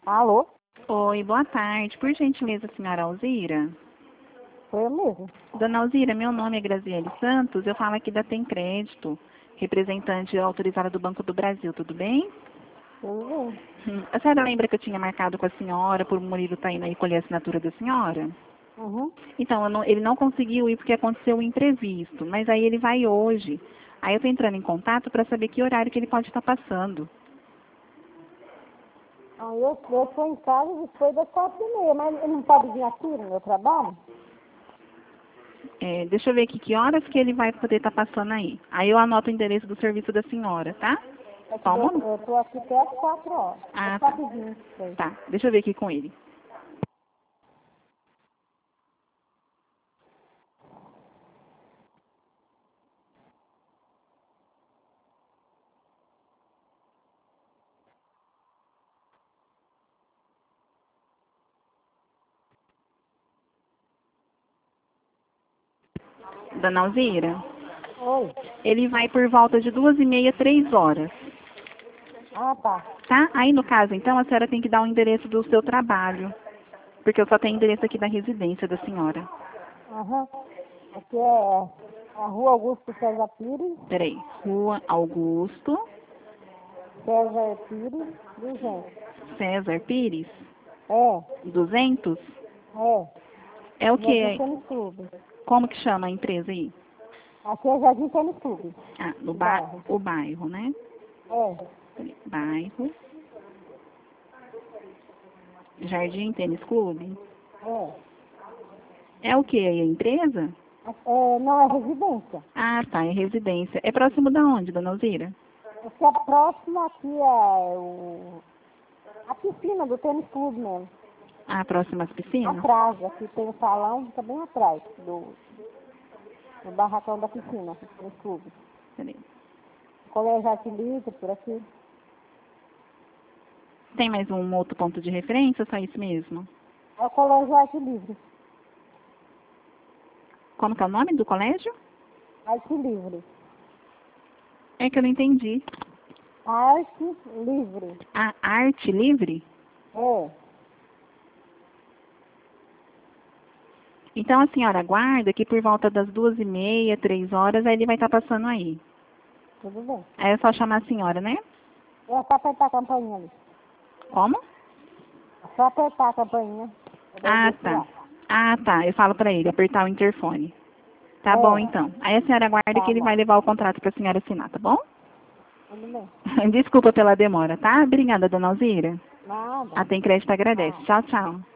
Alô? Oi, boa tarde. Por gentileza, senhora Alzira? Foi eu mesmo. Dona Alzira, meu nome é Graziele Santos, eu falo aqui da Tem Crédito, representante autorizada do Banco do Brasil, tudo bem? Tudo bem. A senhora lembra que eu tinha marcado com a senhora por o Murilo estar indo aí colher a assinatura da senhora? Uhum. Então, ele não conseguiu ir porque aconteceu um imprevisto, mas aí ele vai hoje. Aí eu estou entrando em contato para saber que horário que ele pode estar passando. Aí eu tô em casa depois das 4h30, mas ele não pode vir aqui no meu trabalho? Deixa eu ver aqui que horas que ele vai poder estar passando aí. Aí eu anoto o endereço do serviço da senhora, tá? É que Só um momento. eu tô aqui até às 4h. Às Ah, tá. 4h20, sei. Tá, deixa eu ver aqui com ele. Dona Alzira, Oi. ele vai por volta de 2h30, 3h. Ah, tá. Tá? Aí, no caso, então, a senhora tem que dar o endereço do seu trabalho. Porque eu só tenho endereço aqui da residência da senhora. Aham. Aqui é a Rua Augusto César Pires. Peraí. Rua Augusto César Pires, 200. César Pires, É, 200. é. É o Jardim quê? Tênis Clube. Como que chama a empresa aí? Aqui é Jardim Tênis Clube. Ah, O bairro. o bairro, né? É, Peraí. Bairro. Jardim Tênis Clube. é. É o que aí, a empresa? Não, é residência. Ah, tá, é residência. É próximo da onde, dona Alzira? Porque a próxima aqui é a piscina do tênis clube mesmo. Ah, próximo às piscinas? Atrás, aqui tem o salão, fica bem atrás do barracão da piscina, do tênis clube. Peraí. Colégio Arte Livre, por aqui. Tem mais um outro ponto de referência ou só isso mesmo? É o Colégio Arte Livre. Como que é o nome do colégio? Arte Livre. É que eu não entendi. Arte Livre. A arte livre? É, Então a senhora aguarda que por volta das 2h30, 3h, aí ele vai estar passando aí. tudo bem. Aí é só chamar a senhora, né? É só apertar a campainha ali. Como? É só apertar a campainha. Ah, tá. Ah, tá. Eu falo pra ele, apertar o interfone. Tá bom, É, então. Aí a senhora aguarda que tá ele bom. vai levar o contrato pra senhora assinar, tá bom? Tudo bem. Desculpa pela demora, tá? Obrigada, dona Alzira. Nada. A Tem Crédito agradece. Tchau. Tchau, tchau.